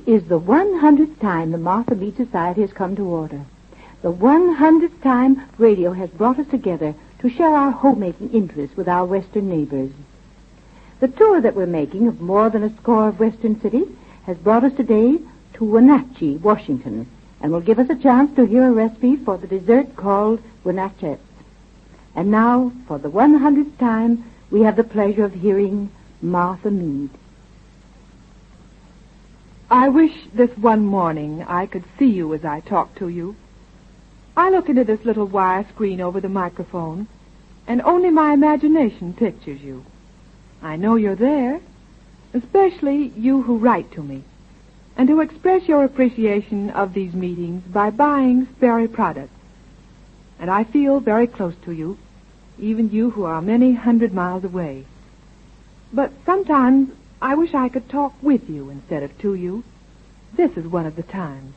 is the 100th time the Martha Mead Society has come to order. The 100th time radio has brought us together to share our homemaking interests with our western neighbors. The tour that we're making of more than a score of western cities has brought us today to Wenatchee, Washington, and will give us a chance to hear a recipe for the dessert called Wenatchettes. And now, for the 100th time, we have the pleasure of hearing Martha Mead. I wish this one morning I could see you as I talk to you. I look into this little wire screen over the microphone, and only my imagination pictures you. I know you're there, especially you who write to me, and who express your appreciation of these meetings by buying Sperry products. And I feel very close to you, even you who are many hundred miles away. But sometimes I wish I could talk with you instead of to you. This is one of the times.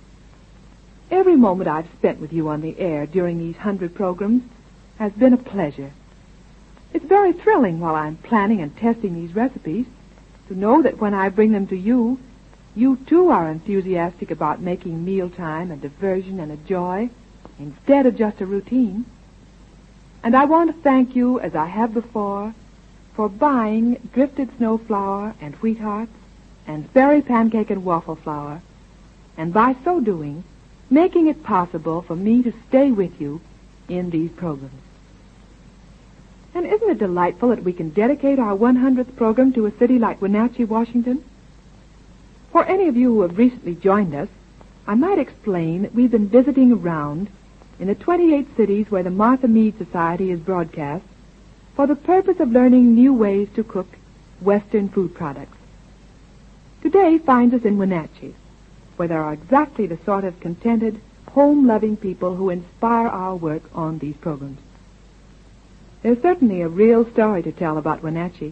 Every moment I've spent with you on the air during these 100 programs has been a pleasure. It's very thrilling while I'm planning and testing these recipes to know that when I bring them to you, you too are enthusiastic about making mealtime a diversion and a joy instead of just a routine. And I want to thank you, as I have before, for buying drifted snow flour and wheat hearts and Sperry pancake and waffle flour, and by so doing, making it possible for me to stay with you in these programs. And isn't it delightful that we can dedicate our 100th program to a city like Wenatchee, Washington? For any of you who have recently joined us, I might explain that we've been visiting around in the 28 cities where the Martha Mead Society is broadcast for the purpose of learning new ways to cook Western food products. Today finds us in Wenatchee, where there are exactly the sort of contented, home-loving people who inspire our work on these programs. There's certainly a real story to tell about Wenatchee.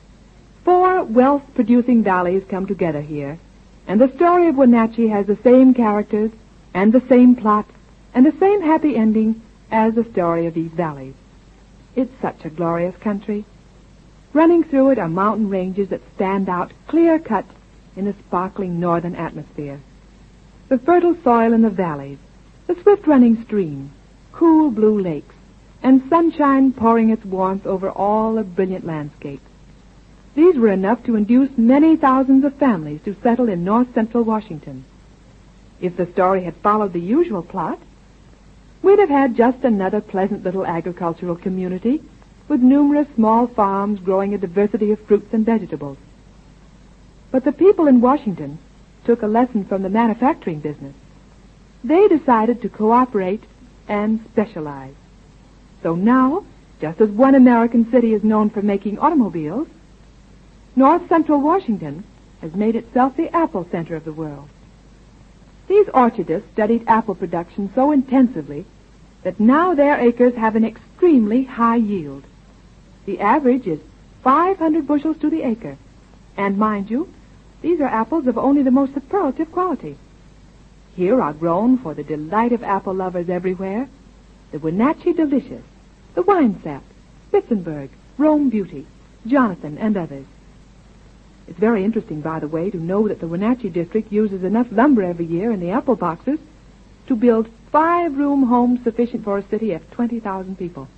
4 wealth-producing valleys come together here, and the story of Wenatchee has the same characters and the same plot and the same happy ending as the story of these valleys. It's such a glorious country. Running through it are mountain ranges that stand out clear-cut in the sparkling northern atmosphere. The fertile soil in the valleys, the swift-running streams, cool blue lakes, and sunshine pouring its warmth over all the brilliant landscape. These were enough to induce many thousands of families to settle in north-central Washington. If the story had followed the usual plot, we'd have had just another pleasant little agricultural community with numerous small farms growing a diversity of fruits and vegetables. But the people in Washington took a lesson from the manufacturing business. They decided to cooperate and specialize. So now, just as one American city is known for making automobiles, north-central Washington has made itself the apple center of the world. These orchardists studied apple production so intensively that now their acres have an extremely high yield. The average is 500 bushels to the acre. And mind you, these are apples of only the most superlative quality. Here are grown for the delight of apple lovers everywhere the Wenatchee Delicious, the Winesap, Spitzenberg, Rome Beauty, Jonathan, and others. It's very interesting, by the way, to know that the Wenatchee district uses enough lumber every year in the apple boxes to build 5-room homes sufficient for a city of 20,000 people.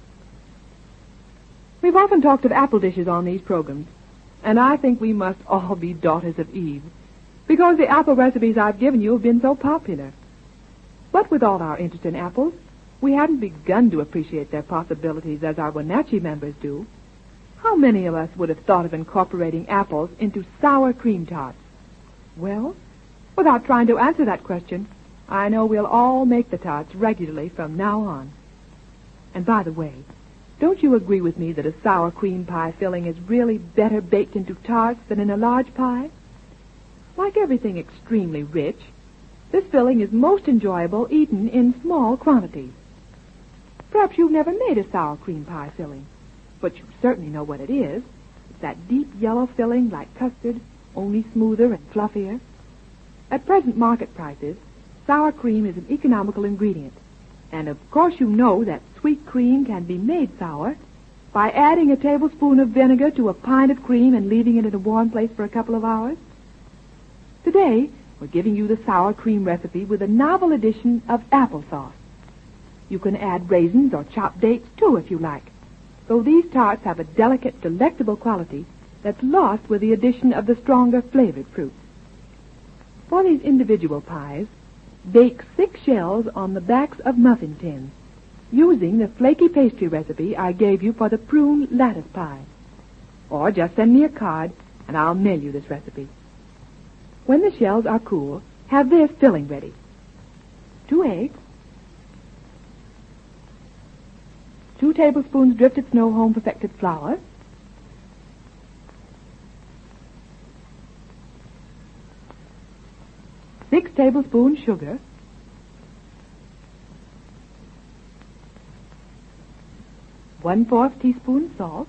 We've often talked of apple dishes on these programs, and I think we must all be daughters of Eve, because the apple recipes I've given you have been so popular. But with all our interest in apples, we hadn't begun to appreciate their possibilities as our Wenatchee members do. How many of us would have thought of incorporating apples into sour cream tarts? Well, without trying to answer that question, I know we'll all make the tarts regularly from now on. And by the way, don't you agree with me that a sour cream pie filling is really better baked into tarts than in a large pie? Like everything extremely rich, this filling is most enjoyable eaten in small quantities. Perhaps you've never made a sour cream pie filling, but you certainly know what it is. It's that deep yellow filling like custard, only smoother and fluffier. At present market prices, sour cream is an economical ingredient. And of course you know that sweet cream can be made sour by adding a tablespoon of vinegar to a pint of cream and leaving it in a warm place for a couple of hours. Today, We're giving you the sour cream recipe with a novel addition of applesauce. You can add raisins or chopped dates, too, if you like, though these tarts have a delicate, delectable quality that's lost with the addition of the stronger flavored fruits. For these individual pies, bake 6 shells on the backs of muffin tins, using the flaky pastry recipe I gave you for the prune lattice pie. Or just send me a card, and I'll mail you this recipe. When the shells are cool, have this filling ready. 2 eggs, 2 tablespoons drifted snow home perfected flour, 6 tablespoons sugar, 1/4 teaspoon salt,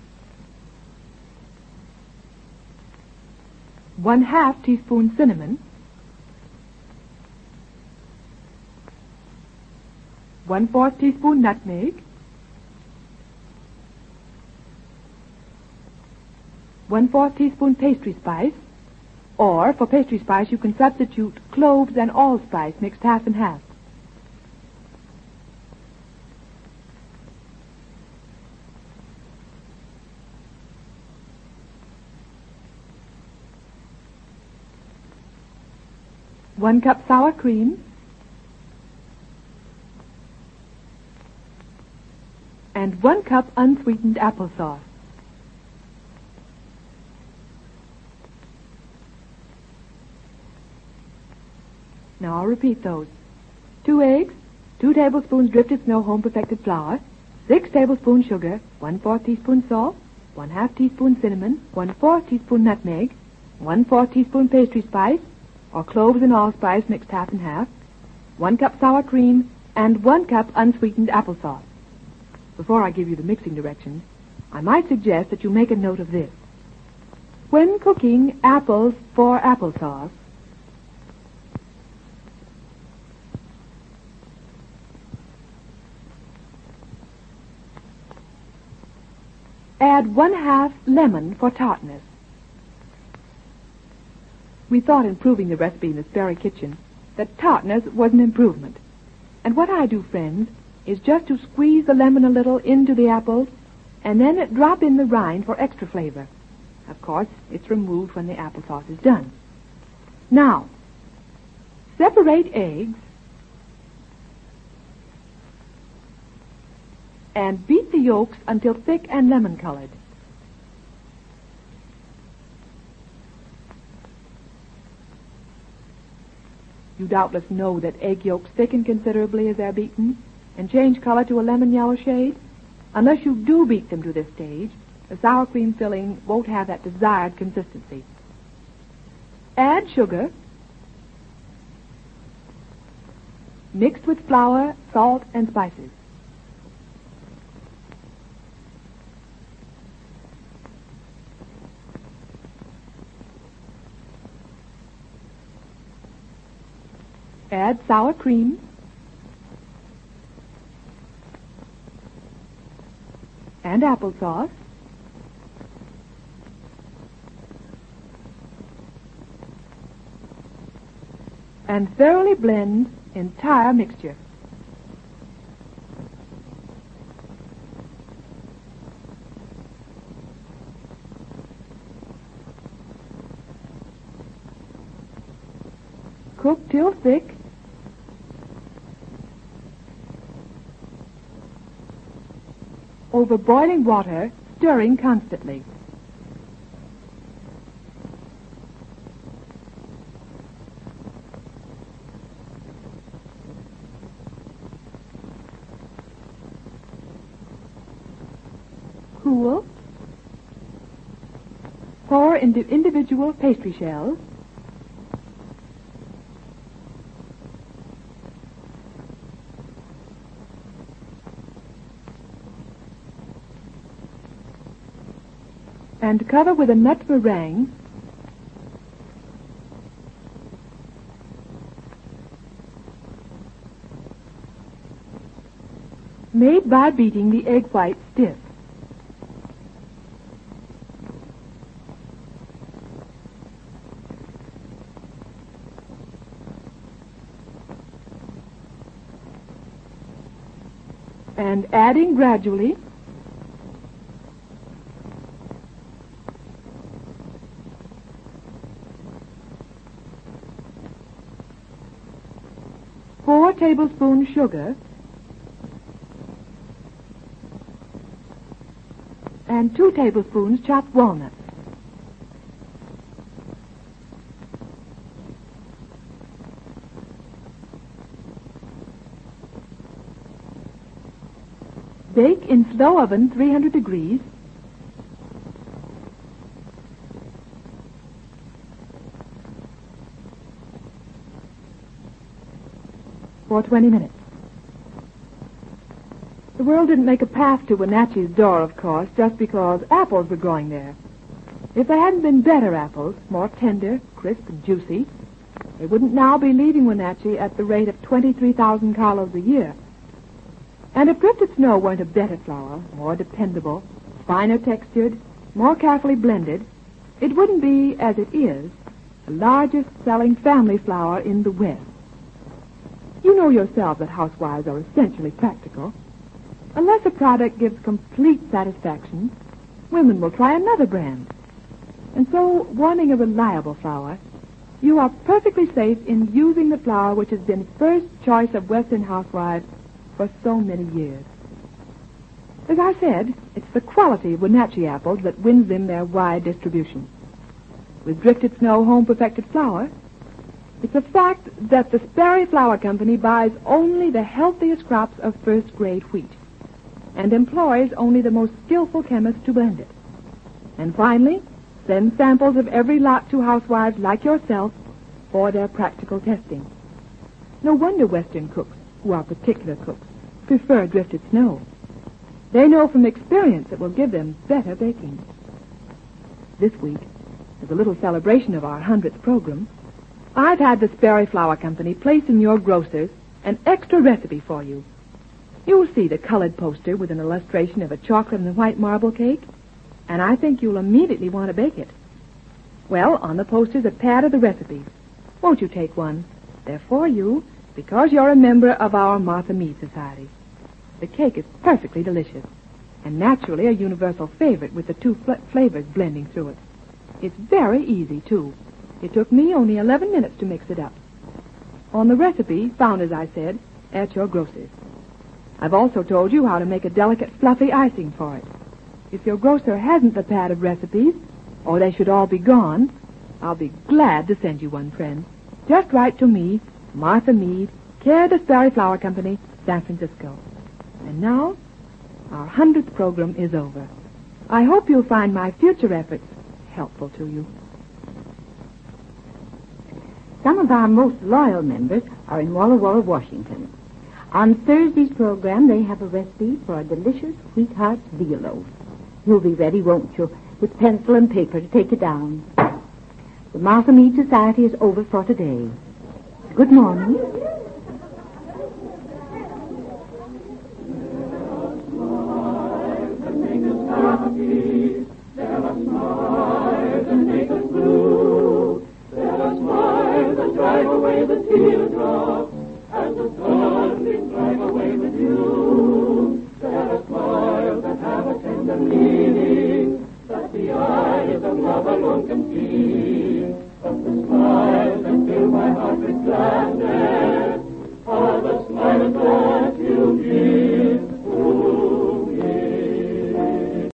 1/2 teaspoon cinnamon, 1/4 teaspoon nutmeg, 1/4 teaspoon pastry spice, or for pastry spice you can substitute cloves and allspice mixed half and half. One cup sour cream, and 1 cup unsweetened applesauce. Now I'll repeat those. 2 eggs, 2 tablespoons drifted snow home perfected flour, 6 tablespoons sugar, 1/4 teaspoon salt, 1/2 teaspoon cinnamon, 1/4 teaspoon nutmeg, 1/4 teaspoon pastry spice, or cloves and allspice mixed half and half, 1 cup sour cream, and 1 cup unsweetened applesauce. Before I give you the mixing directions, I might suggest that you make a note of this. When cooking apples for applesauce, add 1/2 lemon for tartness. We thought in proving the recipe in the Sperry kitchen that tartness was an improvement. And what I do, friends, is just to squeeze the lemon a little into the apples and then drop in the rind for extra flavor. Of course, it's removed when the applesauce is done. Now, separate eggs and beat the yolks until thick and lemon-colored. You doubtless know that egg yolks thicken considerably as they're beaten and change color to a lemon-yellow shade. Unless you do beat them to this stage, the sour cream filling won't have that desired consistency. Add sugar, mixed with flour, salt, and spices. Add sour cream, and applesauce, and thoroughly blend entire mixture. Cook till thick. Over boiling water, stirring constantly. Cool. Pour into individual pastry shells. And cover with a nut meringue made by beating the egg white stiff. and adding gradually. Four tablespoons sugar and 2 tablespoons chopped walnuts. Bake in slow oven 300 degrees for 20 minutes. The world didn't make a path to Wenatchee's door, of course, just because apples were growing there. If there hadn't been better apples, more tender, crisp, and juicy, they wouldn't now be leaving Wenatchee at the rate of 23,000 carloads a year. And if drifted snow weren't a better flour, more dependable, finer textured, more carefully blended, it wouldn't be, as it is, the largest selling family flour in the West. You know yourself that housewives are essentially practical. Unless a product gives complete satisfaction, women will try another brand. And so, wanting a reliable flour, you are perfectly safe in using the flour which has been first choice of Western housewives for so many years. As I said, it's the quality of Wenatchee apples that wins them their wide distribution. With Drifted Snow home-perfected flour, it's a fact that the Sperry Flour Company buys only the healthiest crops of first-grade wheat and employs only the most skillful chemists to blend it. And finally, sends samples of every lot to housewives like yourself for their practical testing. No wonder Western cooks, who are particular cooks, prefer Drifted Snow. They know from experience it will give them better baking. This week, as a little celebration of our 100th program, I've had the Sperry Flour Company place in your grocers an extra recipe for you. You'll see the colored poster with an illustration of a chocolate and white marble cake, and I think you'll immediately want to bake it. Well, on the poster's a pad of the recipes. Won't you take one? They're for you because you're a member of our Martha Mead Society. The cake is perfectly delicious and naturally a universal favorite with the two flavors blending through it. It's very easy, too. It took me only 11 minutes to mix it up. On the recipe, found, as I said, at your grocer's. I've also told you how to make a delicate, fluffy icing for it. If your grocer hasn't the pad of recipes, or they should all be gone, I'll be glad to send you one, friend. Just write to me, Martha Mead, care of the Sperry Flour Company, San Francisco. And now, our 100th program is over. I hope you'll find my future efforts helpful to you. Some of our most loyal members are in Walla Walla, Washington. On Thursday's program, they have a recipe for a delicious Sweetheart's veal loaf. You'll be ready, won't you, with pencil and paper to take it down. The Martha Mead Society is over for today. Good morning. Drive away the teardrops as the sunbeams drive away the dew. There are smiles that have a tender meaning that the eyes of love alone can